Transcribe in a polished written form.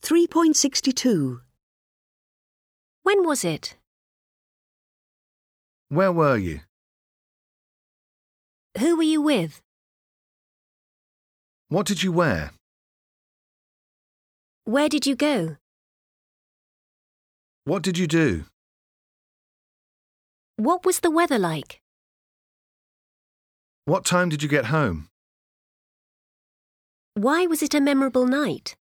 3.62. When was it? Where were you? Who were you with? What did you wear? Where did you go? What did you do? What was the weather like? What time did you get home? Why was it a memorable night?